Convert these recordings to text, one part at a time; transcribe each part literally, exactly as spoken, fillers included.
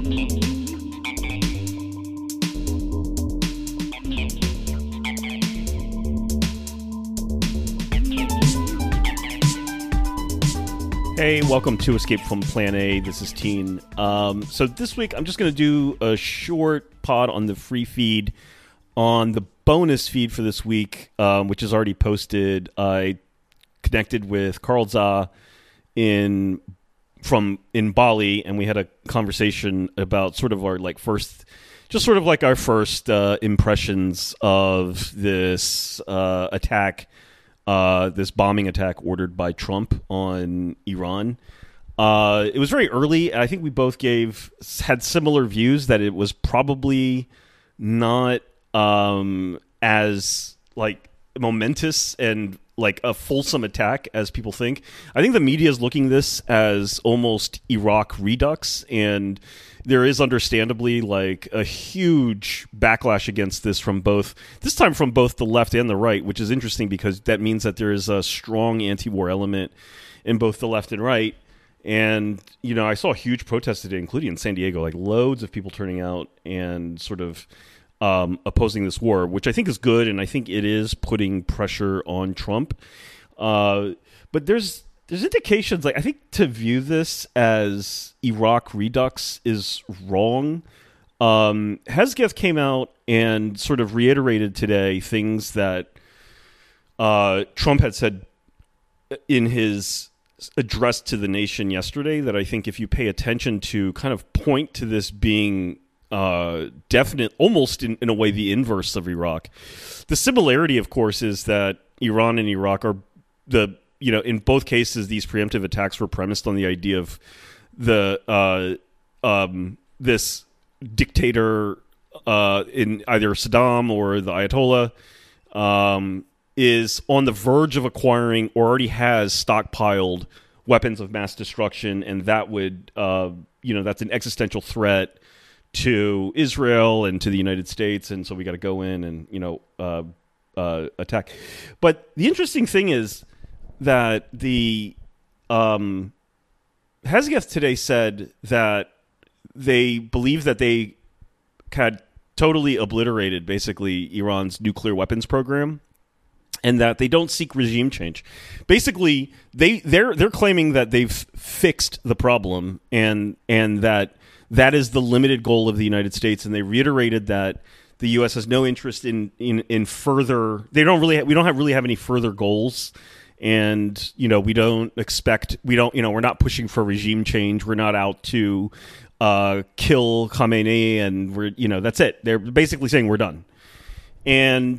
Hey, welcome to Escape from Plan A. This is Teen. Um, so this week, I'm just going to do a short pod on the free feed. On the bonus feed for this week, um, which is already posted, I connected with Carl Zah in from in Bali, and we had a conversation about sort of our like first, just sort of like our first uh, impressions of this uh, attack. Uh, this bombing attack ordered by Trump on Iran. Uh, it was very early. I think we both gave had similar views that it was probably not um, as like momentous and like a fulsome attack as people think. I think the media is looking at this as almost Iraq redux, and there is understandably like a huge backlash against this from both, this time from both the left and the right, which is interesting because that means that there is a strong anti-war element in both the left and right. And, you know, I saw a huge protest today, including in San Diego, like loads of people turning out and sort of um, opposing this war, which I think is good. And I think it is putting pressure on Trump. Uh, but there's, There's indications, like I think to view this as Iraq redux is wrong. Um, Hesketh came out and sort of reiterated today things that uh, Trump had said in his address to the nation yesterday that I think if you pay attention to kind of point to this being uh, definite, almost in, in a way the inverse of Iraq. The similarity, of course, is that Iran and Iraq are the You know, in both cases, these preemptive attacks were premised on the idea of the uh, um, this dictator uh, in either Saddam or the Ayatollah um, is on the verge of acquiring or already has stockpiled weapons of mass destruction, and that would, uh, you know, that's an existential threat to Israel and to the United States, and so we got to go in and you know uh, uh, attack. But the interesting thing is that the um, Hesketh today said that they believe that they had totally obliterated basically Iran's nuclear weapons program, and that they don't seek regime change. Basically, they they're they're claiming that they've fixed the problem, and and that that is the limited goal of the United States. And they reiterated that the U S has no interest in in in further. They don't really. Ha- we don't have really have any further goals. And, you know, we don't expect, we don't, you know, we're not pushing for regime change. We're not out to uh, kill Khamenei, and we're, you know, that's it. They're basically saying we're done. And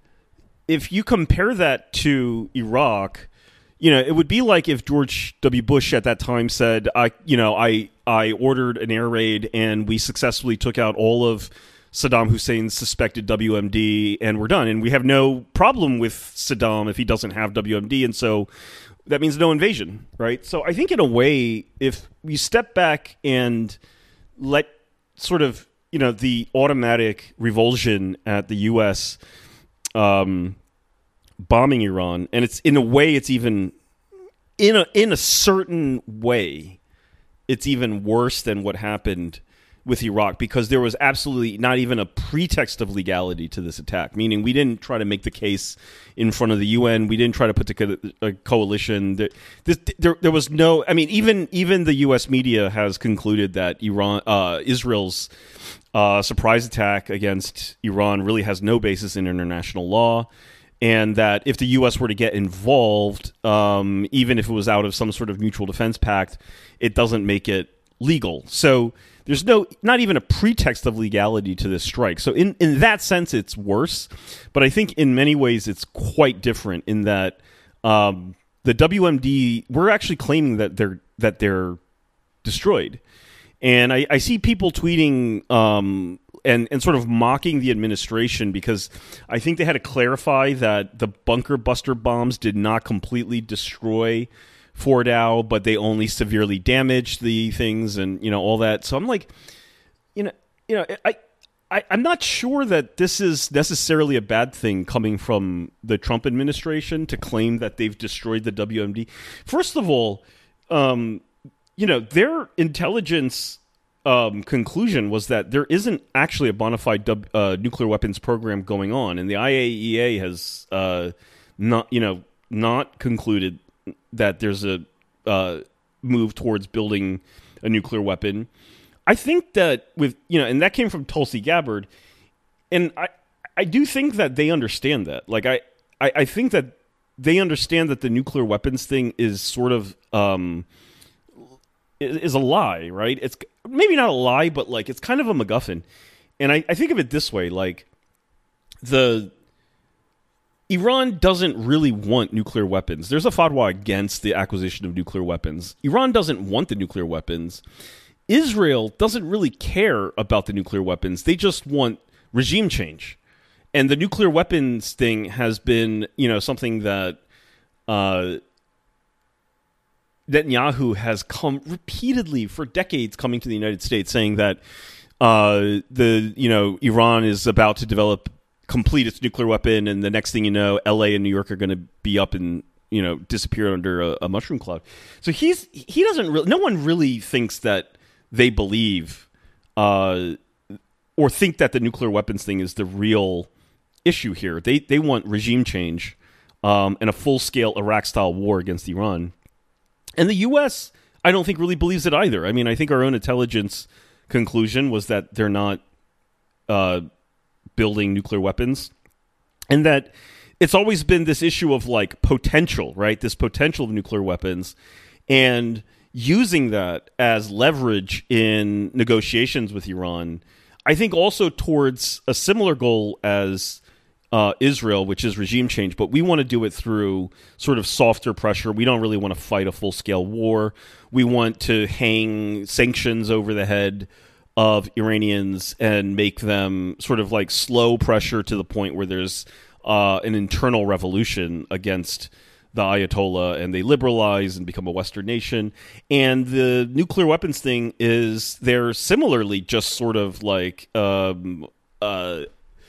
if you compare that to Iraq, you know, it would be like if George W. Bush at that time said, I, you know, I, I ordered an air raid and we successfully took out all of Saddam Hussein's suspected W M D, and we're done. And we have no problem with Saddam if he doesn't have W M D, and so that means no invasion, right? So I think in a way, if you step back and let sort of, you know, the automatic revulsion at the U S um, bombing Iran, and it's in a way, it's even in a in a certain way, it's even worse than what happened with Iraq, because there was absolutely not even a pretext of legality to this attack, meaning we didn't try to make the case in front of the U N. We didn't try to put together a coalition. There, this, there, there was no, I mean, even even the U S media has concluded that Iran, uh, Israel's uh, surprise attack against Iran really has no basis in international law, and that if the U S were to get involved, um, even if it was out of some sort of mutual defense pact, it doesn't make it legal. So there's no, not even a pretext of legality to this strike. So in, in that sense, it's worse. But I think in many ways it's quite different in that um, the W M D, we're actually claiming that they're that they're destroyed. And I, I see people tweeting um, and, and sort of mocking the administration because I think they had to clarify that the bunker buster bombs did not completely destroy Fordow, but they only severely damaged the things, and you know all that. So I'm like, you know, you know, I, I, I'm not sure that this is necessarily a bad thing coming from the Trump administration to claim that they've destroyed the W M D. First of all, um, you know, their intelligence um, conclusion was that there isn't actually a bona fide dub, uh, nuclear weapons program going on, and the I A E A has uh, not, you know, not concluded that there's a uh, move towards building a nuclear weapon. I think that with, you know, and that came from Tulsi Gabbard, and I, I do think that they understand that. Like, I, I, I think that they understand that the nuclear weapons thing is sort of um, is, is a lie, right? It's maybe not a lie, but like it's kind of a MacGuffin. And I, I think of it this way: like the Iran doesn't really want nuclear weapons. There's a fatwa against the acquisition of nuclear weapons. Iran doesn't want the nuclear weapons. Israel doesn't really care about the nuclear weapons. They just want regime change. And the nuclear weapons thing has been, you know, something that uh, Netanyahu has come repeatedly for decades coming to the United States saying that uh, the, you know, Iran is about to develop, complete its nuclear weapon, and the next thing you know, L A and New York are going to be up and, you know, disappear under a, a mushroom cloud. So he's he doesn't really, no one really thinks that they believe uh, or think that the nuclear weapons thing is the real issue here. They they want regime change um, and a full-scale Iraq-style war against Iran. And the U S, I don't think, really believes it either. I mean, I think our own intelligence conclusion was that they're not uh, building nuclear weapons, and that it's always been this issue of, like, potential, right? This potential of nuclear weapons, and using that as leverage in negotiations with Iran, I think also towards a similar goal as uh, Israel, which is regime change, but we want to do it through sort of softer pressure. We don't really want to fight a full-scale war. We want to hang sanctions over the head of Iranians and make them sort of like slow pressure to the point where there's uh, an internal revolution against the Ayatollah, and they liberalize and become a Western nation. And the nuclear weapons thing is, they're similarly just sort of like um, uh,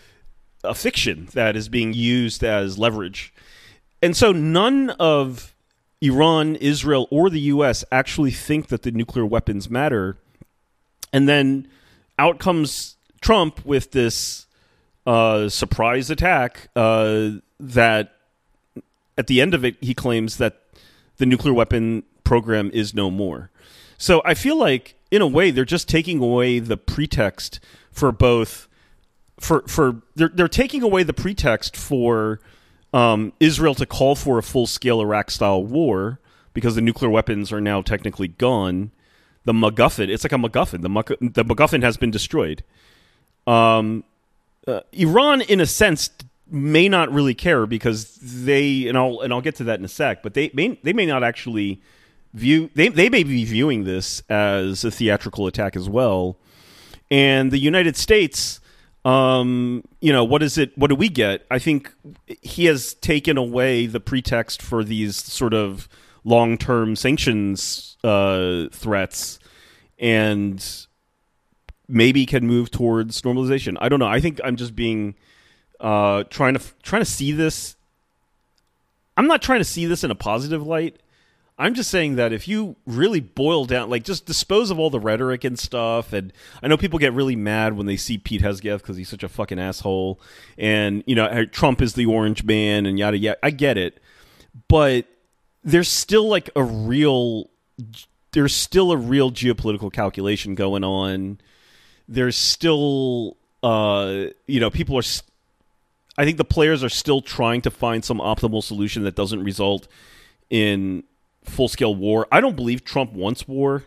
a fiction that is being used as leverage. And so none of Iran, Israel, or the U S actually think that the nuclear weapons matter. And then out comes Trump with this uh, surprise attack uh, that at the end of it, he claims that the nuclear weapon program is no more. So I feel like, in a way, they're just taking away the pretext for both. For for they're they're taking away the pretext for um, Israel to call for a full scale Iraq style war, because the nuclear weapons are now technically gone. The MacGuffin, it's like a MacGuffin. The Mac- the MacGuffin has been destroyed. Um, uh, Iran, in a sense, may not really care, because they, and I'll and I'll get to that in a sec, but they may they may not actually view they they may be viewing this as a theatrical attack as well. And the United States, um, you know, what is it? What do we get? I think he has taken away the pretext for these sort of long-term sanctions uh, threats, and maybe can move towards normalization. I don't know. I think I'm just being. Uh, trying to trying to see this. I'm not trying to see this in a positive light. I'm just saying that if you really boil down, like, just dispose of all the rhetoric and stuff. And I know people get really mad when they see Pete Hegseth because he's such a fucking asshole, and you know Trump is the orange man and yada yada. I get it, but there's still like a real, there's still a real geopolitical calculation going on. There's still, uh, you know, people are. St- I think the players are still trying to find some optimal solution that doesn't result in full-scale war. I don't believe Trump wants war.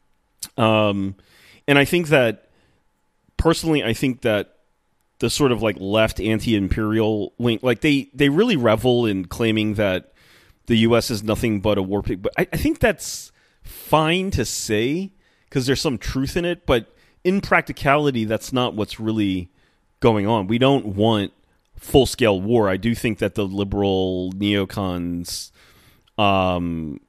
Um, and I think that, personally, I think that the sort of like left anti-imperial wing, like they, they really revel in claiming that the U S is nothing but a war pig. But I, I think that's fine to say because there's some truth in it. But in practicality, that's not what's really going on. We don't want full-scale war. I do think that the liberal neocons, um,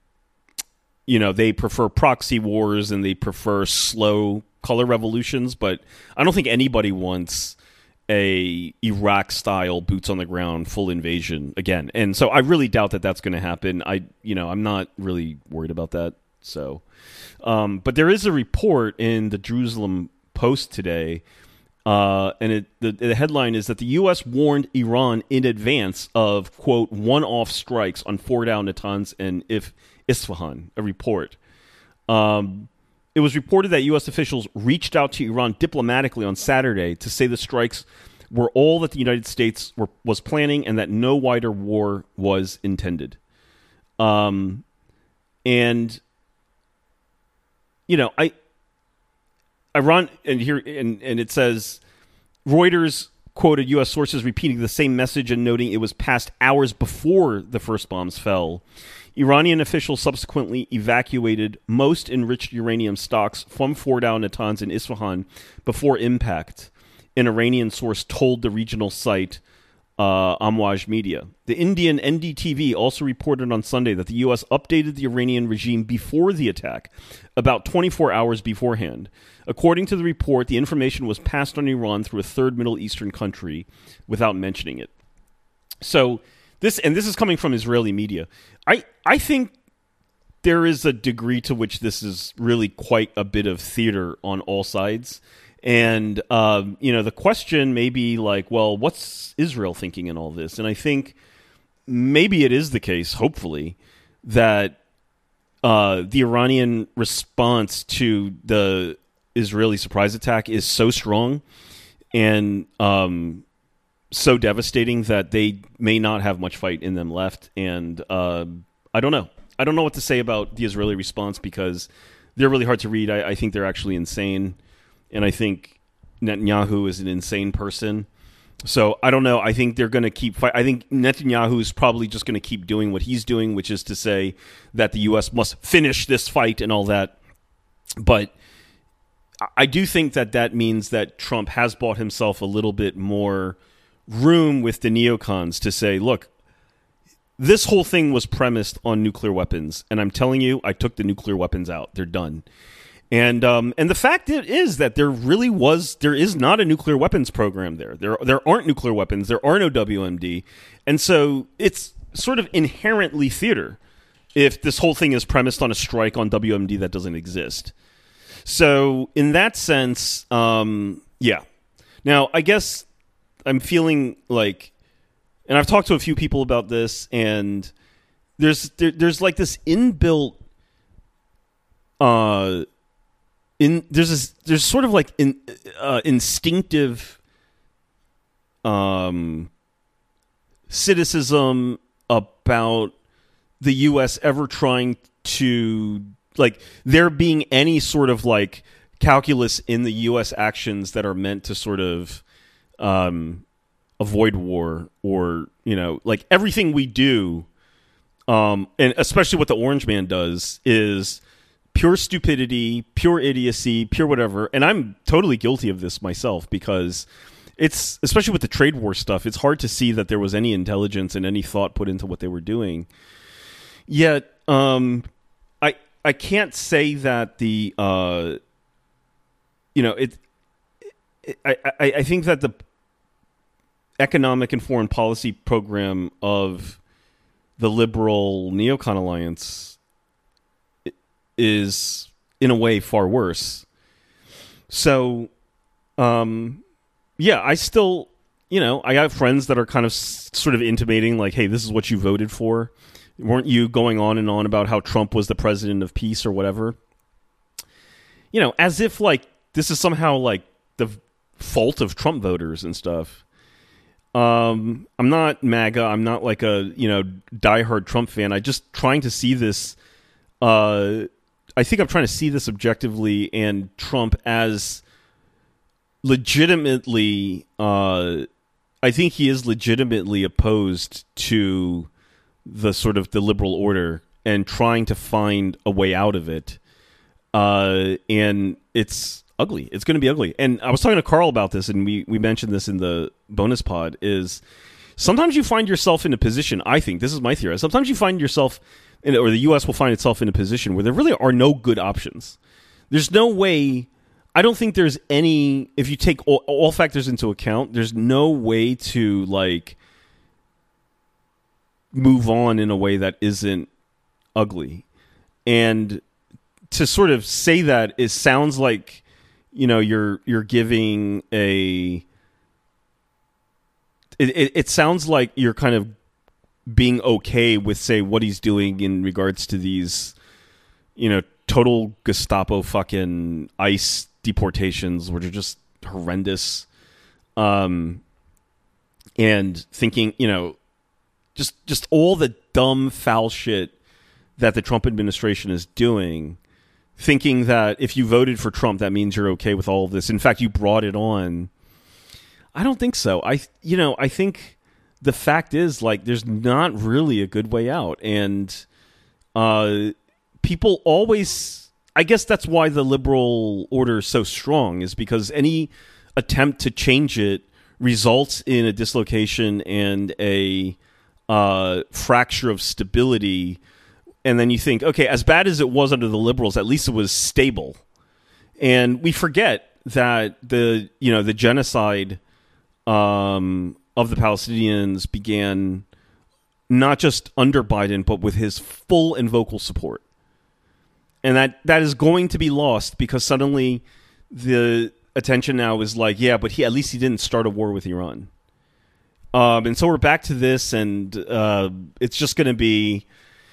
you know, they prefer proxy wars and they prefer slow color revolutions, but I don't think anybody wants a Iraq-style boots-on-the-ground full invasion again. And so I really doubt that that's going to happen. I, you know, I'm not really worried about that. So, um, but there is a report in the Jerusalem Post today, uh, and it, the, the headline is that the U S warned Iran in advance of, quote, one-off strikes on Fordow, Natanz, and if Isfahan, a report. Um, it was reported that U S officials reached out to Iran diplomatically on Saturday to say the strikes were all that the United States were, was planning and that no wider war was intended. Um, and, you know, I, Iran, and here, and, and it says, Reuters quoted U S sources repeating the same message and noting it was past hours before the first bombs fell. Iranian officials subsequently evacuated most enriched uranium stocks from Fordow, Natanz, and Isfahan before impact, an Iranian source told the regional site uh, Amwaj Media. The Indian N D T V also reported on Sunday that the U S updated the Iranian regime before the attack, about twenty-four hours beforehand. According to the report, the information was passed on Iran through a third Middle Eastern country without mentioning it. So this, and this is coming from Israeli media. I, I think there is a degree to which this is really quite a bit of theater on all sides. And, um, you know, the question may be like, well, what's Israel thinking in all this? And I think maybe it is the case, hopefully, that uh, the Iranian response to the Israeli surprise attack is so strong and um, so devastating that they may not have much fight in them left. And uh, I don't know. I don't know what to say about the Israeli response because they're really hard to read. I, I think they're actually insane. And I think Netanyahu is an insane person. So I don't know. I think they're going to keep fight. I think Netanyahu is probably just going to keep doing what he's doing, which is to say that the U S must finish this fight and all that. But I do think that that means that Trump has bought himself a little bit more room with the neocons to say, look, this whole thing was premised on nuclear weapons. And I'm telling you, I took the nuclear weapons out. They're done. And um, and the fact is that there really was, there is not a nuclear weapons program there. There there aren't nuclear weapons. There are no W M D. And so it's sort of inherently theater if this whole thing is premised on a strike on W M D that doesn't exist. So in that sense, um, yeah. Now, I guess I'm feeling like, and I've talked to a few people about this, and there's there, there's like this inbuilt uh In there's this, there's sort of like in, uh, instinctive um, cynicism about the U S ever trying to, like, there being any sort of like calculus in the U S actions that are meant to sort of um, avoid war, or, you know, like everything we do, um, and especially what the Orange Man does, is pure stupidity, pure idiocy, pure whatever. And I'm totally guilty of this myself because it's, especially with the trade war stuff, it's hard to see that there was any intelligence and any thought put into what they were doing. Yet, um, I I can't say that the, uh, you know, it, it I, I, I think that the economic and foreign policy program of the liberal neocon alliance is in a way far worse. So, um, yeah, I still, you know, I have friends that are kind of s- sort of intimating like, hey, this is what you voted for. Weren't you going on and on about how Trump was the president of peace or whatever? You know, as if like this is somehow like the fault of Trump voters and stuff. Um, I'm not MAGA. I'm not like a, you know, diehard Trump fan. I just trying to see this, uh, I think I'm trying to see this objectively, and Trump as legitimately, uh, I think he is legitimately opposed to the sort of the liberal order and trying to find a way out of it. Uh, and it's ugly. It's going to be ugly. And I was talking to Carl about this, and we, we mentioned this in the bonus pod, is sometimes you find yourself in a position, I think, this is my theory, sometimes you find yourself or the U S will find itself in a position where there really are no good options. There's no way, I don't think there's any, if you take all, all factors into account, there's no way to, like, move on in a way that isn't ugly. And to sort of say that it sounds like, you know, you're you're giving a. It, it it sounds like you're kind of being okay with, say, what he's doing in regards to these, you know, total Gestapo fucking ICE deportations, which are just horrendous. Um, and thinking, you know, just just all the dumb, foul shit that the Trump administration is doing, thinking that if you voted for Trump, that means you're okay with all of this. In fact, you brought it on. I don't think so. I, you know, I think the fact is, like, there's not really a good way out. And uh, people always, I guess that's why the liberal order is so strong, is because any attempt to change it results in a dislocation and a uh, fracture of stability. And then you think, okay, as bad as it was under the liberals, at least it was stable. And we forget that the, you know, the genocide um, of the Palestinians began not just under Biden, but with his full and vocal support. And that, that is going to be lost because suddenly the attention now is like, yeah, but he at least he didn't start a war with Iran. Um, and so we're back to this, and uh, it's just going to be,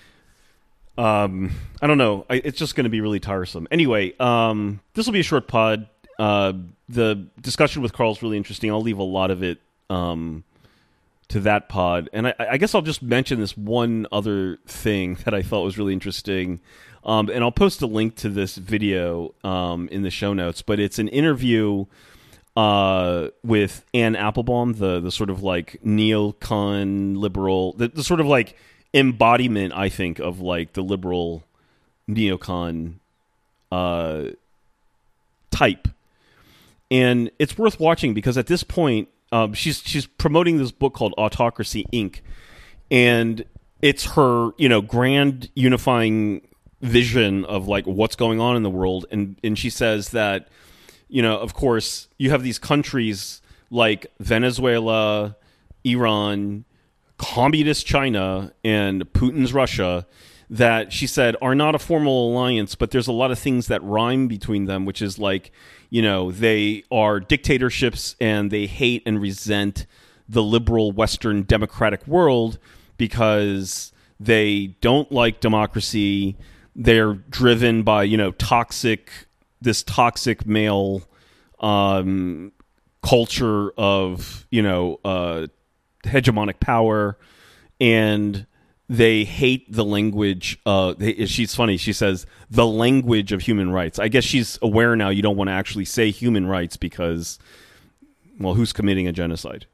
um, I don't know, I, it's just going to be really tiresome. Anyway, um, this will be a short pod. Uh, the discussion with Carl is really interesting. I'll leave a lot of it um, to that pod. And I, I guess I'll just mention this one other thing that I thought was really interesting. Um, and I'll post a link to this video um, in the show notes. But it's an interview uh, with Anne Applebaum, the the sort of like neocon liberal, the, the sort of like embodiment, I think, of like the liberal neocon uh, type. And it's worth watching because at this point, um, she's she's promoting this book called Autocracy, Incorporated. And it's her, you know, grand unifying vision of like what's going on in the world. And, and she says that, you know, of course, you have these countries like Venezuela, Iran, communist China, and Putin's Russia that she said are not a formal alliance, but there's a lot of things that rhyme between them, which is like, you know, they are dictatorships and they hate and resent the liberal Western democratic world because they don't like democracy. They're driven by, you know, toxic, this toxic male um, culture of, you know, uh, hegemonic power, and they hate the language. Uh, they, she's funny. She says the language of human rights. I guess she's aware now you don't want to actually say human rights because, well, who's committing a genocide?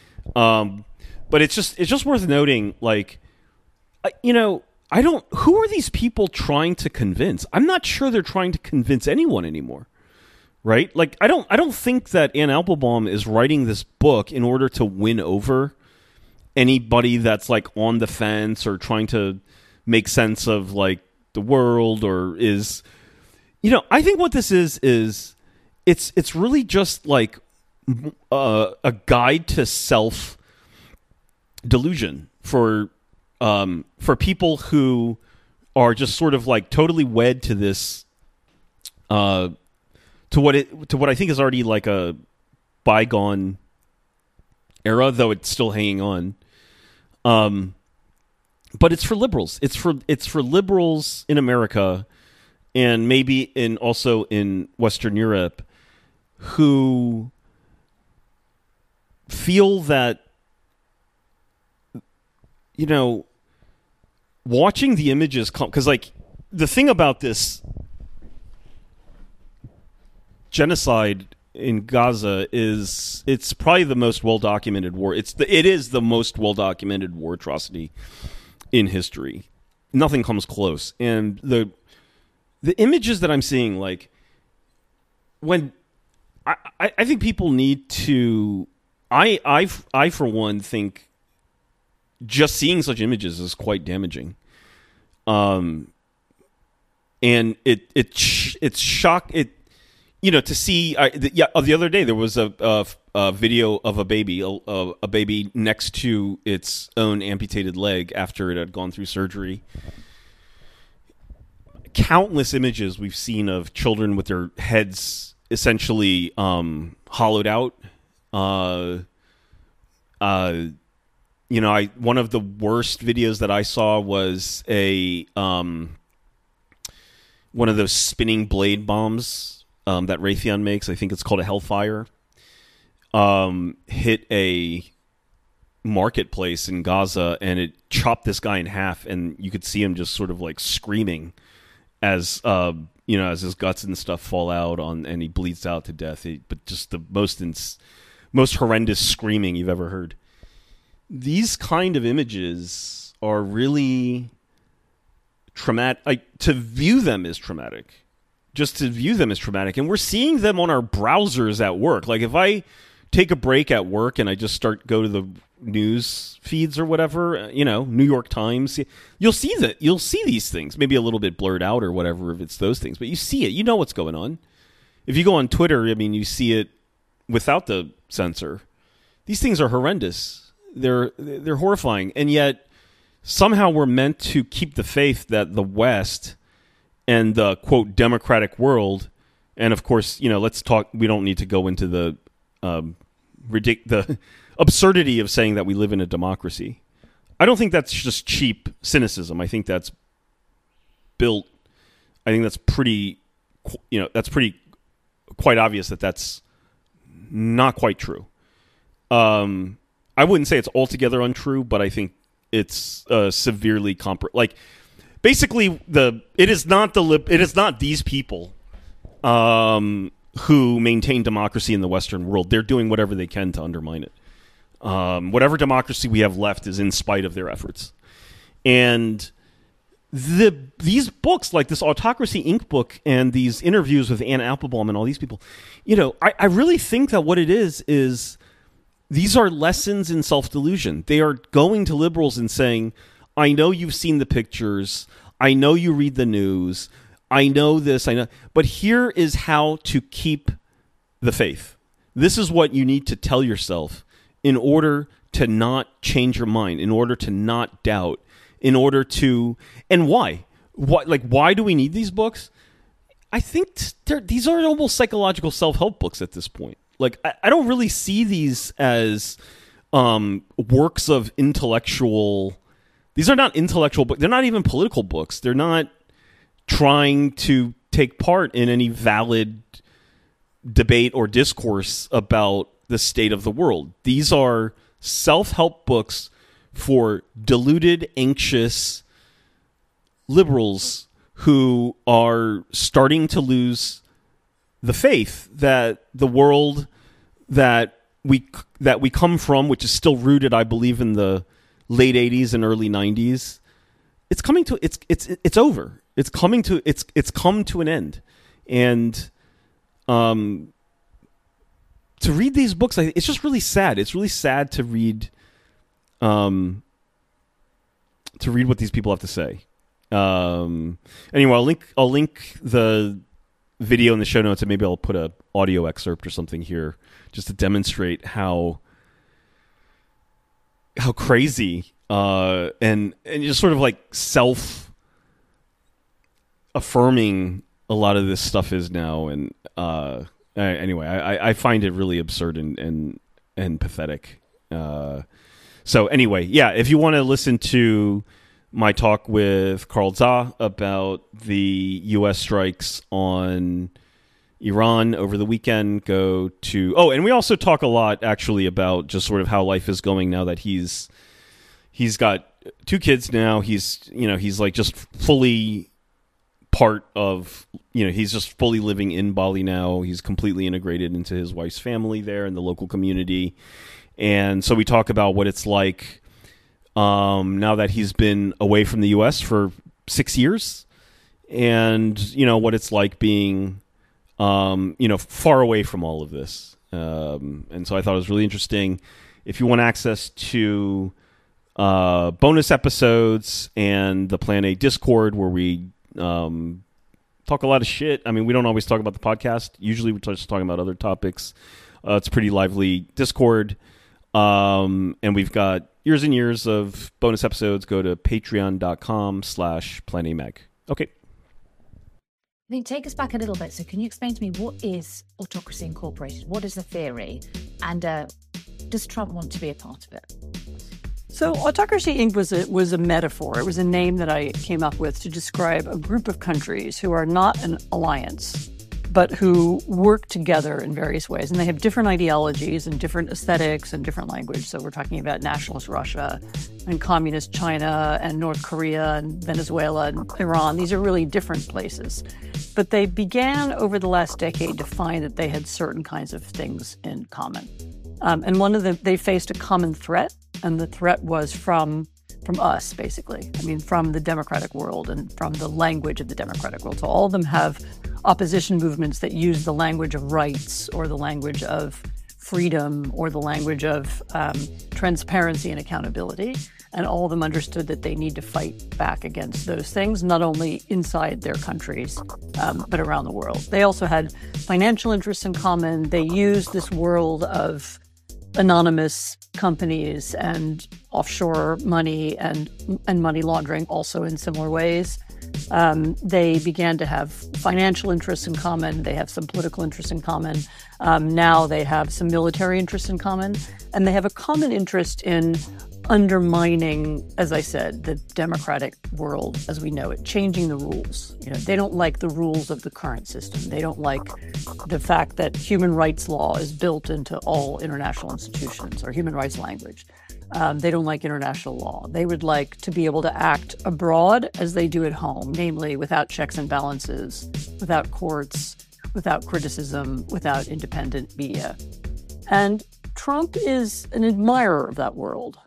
Um, but it's just it's just worth noting, like, you know, I don't. Who are these people trying to convince? I'm not sure they're trying to convince anyone anymore, right? Like, I don't. I don't think that Anne Applebaum is writing this book in order to win over anybody that's like on the fence or trying to make sense of like the world, or is, you know, I think what this is is it's it's really just like uh, a guide to self delusion for. Um, for people who are just sort of like totally wed to this, uh, to what it to what I think is already like a bygone era, though it's still hanging on. Um, but it's for liberals. It's for it's for liberals in America, and maybe in also in Western Europe, who feel that, you know, watching the images come, because like the thing about this genocide in Gaza is it's probably the most well documented war. It's the it is the most well documented war atrocity in history. Nothing comes close. And the the images that I'm seeing, like, when I I, I think people need to I I I for one think just seeing such images is quite damaging. Um, and it it sh- it's shock it, you know, to see. I, the, yeah, the other day there was a, a, a video of a baby, a, a baby next to its own amputated leg after it had gone through surgery. countless images we've seen of children with their heads essentially um, hollowed out. Uh, uh, you know, I one of the worst videos that I saw was a um, one of those spinning blade bombs um, that Raytheon makes. I think it's called a Hellfire. Um, hit a marketplace in Gaza, and it chopped this guy in half, and you could see him just sort of like screaming as uh, you know, as his guts and stuff fall out on, and he bleeds out to death. He, but just the most ins- most horrendous screaming you've ever heard. These kind of images are really traumatic. Like, to view them is traumatic. Just to view them is traumatic, and we're seeing them on our browsers at work. Like, if I take a break at work and I just start go to the news feeds or whatever, you know, New York Times, you'll see that you'll see these things, maybe a little bit blurred out or whatever if it's those things, but you see it, you know what's going on. If you go on Twitter, I mean, you see it without the censor. These things are horrendous. They're they're horrifying, and yet somehow we're meant to keep the faith that the West and the quote democratic world, and of course, you know, let's talk. We don't need to go into the um, ridic- the absurdity of saying that we live in a democracy. I don't think that's just cheap cynicism. I think that's built. I think that's pretty. You know, that's pretty quite obvious that that's not quite true. Um, I wouldn't say it's altogether untrue, but I think it's uh, severely comp. Like, basically, the it is not the lib- it is not these people um, who maintain democracy in the Western world. They're doing whatever they can to undermine it. Um, whatever democracy we have left is in spite of their efforts. And the these books, like this Autocracy Incorporated book and these interviews with Anne Applebaum and all these people, you know, I, I really think that what it is is these are lessons in self-delusion. They are going to liberals and saying, I know you've seen the pictures. I know you read the news. I know this. I know. But here is how to keep the faith. This is what you need to tell yourself in order to not change your mind, in order to not doubt, in order to... And why? Why, like, why do we need these books? I think these are almost psychological self-help books at this point. Like, I, I don't really see these as um, works of intellectual... These are not intellectual books. They're not even political books. They're not trying to take part in any valid debate or discourse about the state of the world. These are self-help books for deluded, anxious liberals who are starting to lose the faith that the world that we that we come from, which is still rooted, I believe, in the late eighties and early nineties, it's coming to it's it's it's over. It's coming to it's it's come to an end. And um to read these books, it's just really sad. It's really sad to read um to read what these people have to say. Um anyway, I'll link I'll link the video in the show notes, and maybe I'll put a audio excerpt or something here just to demonstrate how how crazy uh, and and just sort of like self affirming a lot of this stuff is now. And uh, anyway, I, I find it really absurd and and, and pathetic. Uh, so anyway, yeah, if you want to listen to my talk with Carl Zah about the U S strikes on Iran over the weekend, go to... Oh, and we also talk a lot, actually, about just sort of how life is going now that he's he's got two kids now. He's, you know, he's like just fully part of, you know, he's just fully living in Bali now. He's completely integrated into his wife's family there in the local community. And so we talk about what it's like um, now that he's been away from the U S for six years, and, you know, what it's like being, um, you know, far away from all of this. Um, and so I thought it was really interesting. If you want access to uh, bonus episodes and the Plan A Discord, where we um, talk a lot of shit. I mean, we don't always talk about the podcast. Usually we're just talking about other topics. Uh, it's a pretty lively Discord. Um, and we've got years and years of bonus episodes. Go to patreon.com slash planamag. Okay. mean, take us back a little bit. So can you explain to me, what is Autocracy Incorporated? What is the theory? And uh, does Trump want to be a part of it? So Autocracy Incorporated was a, was a metaphor. It was a name that I came up with to describe a group of countries who are not an alliance, but who work together in various ways. And they have different ideologies and different aesthetics and different language. So we're talking about nationalist Russia and communist China and North Korea and Venezuela and Iran. These are really different places. But they began over the last decade to find that they had certain kinds of things in common. Um, and one of the, they faced a common threat, and the threat was from from us, basically. I mean, from the democratic world and from the language of the democratic world. So all of them have opposition movements that use the language of rights or the language of freedom or the language of um, transparency and accountability. And all of them understood that they need to fight back against those things, not only inside their countries, um, but around the world. They also had financial interests in common. They used this world of anonymous companies and offshore money and and money laundering also in similar ways. Um, they began to have financial interests in common. They have some political interests in common. Um, now they have some military interests in common. And they have a common interest in undermining, as I said, the democratic world as we know it, changing the rules. You know, they don't like the rules of the current system. They don't like the fact that human rights law is built into all international institutions, or human rights language. Um, they don't like international law. They would like to be able to act abroad as they do at home, namely without checks and balances, without courts, without criticism, without independent media. And Trump is an admirer of that world.